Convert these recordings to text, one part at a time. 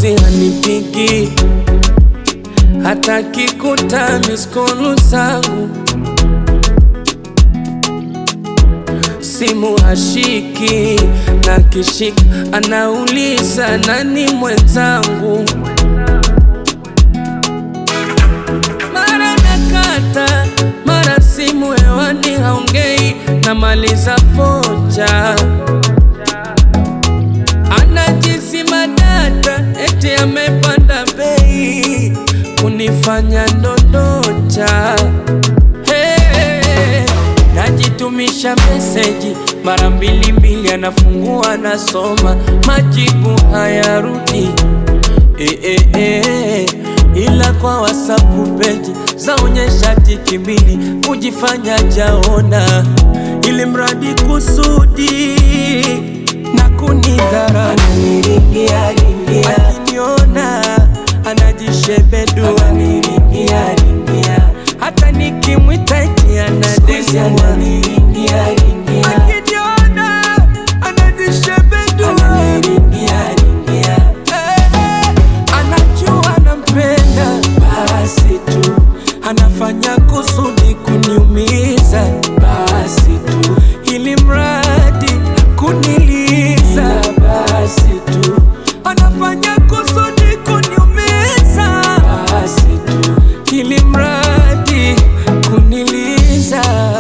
juzi hanipigi, hataki kuta miskolu zangu, simu hashiki, na kishika anauliza nani mwenzangu. Mara nakata, mara simu hewani haongei, namaliza foja. Anajizima data, eti amepanda bei, kunifanya ndondocha. Najitumisha meseji mara mbili, anafungua anasoma, majibu hayarudi. Ila kwa WhatsApp page zaonyesha tiki mbili, kujifanya jaona, ili mradi kusudi na kunidhara. Akiniona anajishebedua, hata nikimwita eti anadesua. Akiniona anajishebedua, anajua nampenda, basi tu anafanya kusudi kuniumiza, basi tu ili mradi kuniliza, basi tu anafanya kusudi kuniumiza, basi tu ili mradi kuniliza.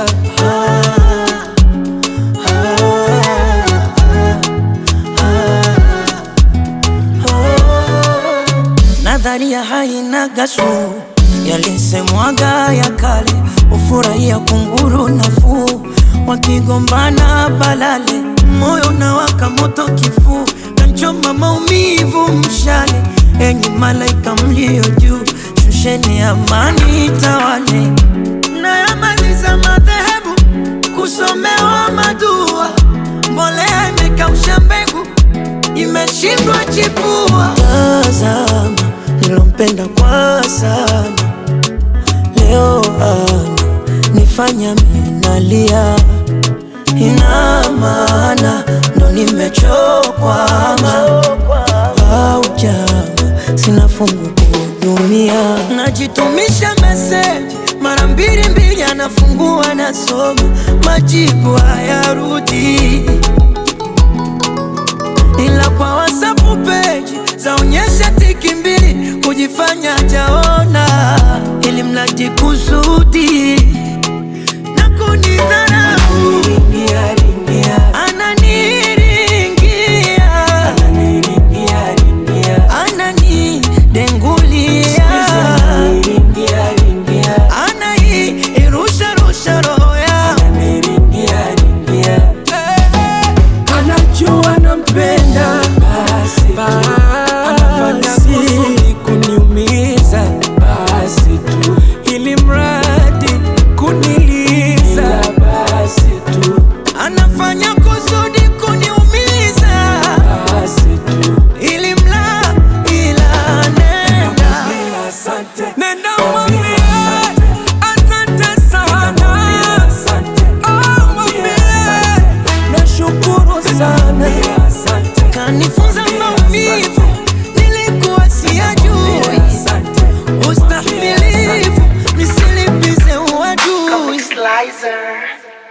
Nadharia haina gasu, yalisemwaga ya kale, ufurahia kunguru nafuu, wakigombana balale, moyo unawaka moto kifuu, kanchoma maumivu mshale. Enyi malaika mlio juu, shusheni amani tawale. Nayamaliza madhehebu kusomewa madua, mbolea imekausha mbegu, imeshindwa chipua. Tazama nilompenda kwa sana, leo nifanya minalia. Ina maana ndo nimechokwa au jama, sina fungu kuhudumia. Najitumisha meseji mara mbili, anafungua nasoma, majibu hayarudi. Ila kwa WhatsApp page zaonyesha tiki mbili, kujifanya jaona, ili mradi kusudi na kunidharau. Ananidengulia, irusha roho yangu. Anajua nampenda, anafanya kusudi kuniumiza, basi tu ili mradi kuniliza, basi tu Anafanya kusudi kuniumiza, basi tu ili ila nenda. nenda mwambie asante sana, mwambie nashukuru sana, kanifunza maumivu nilikuwa siyajui, ustahimilivu nisilipize uadui.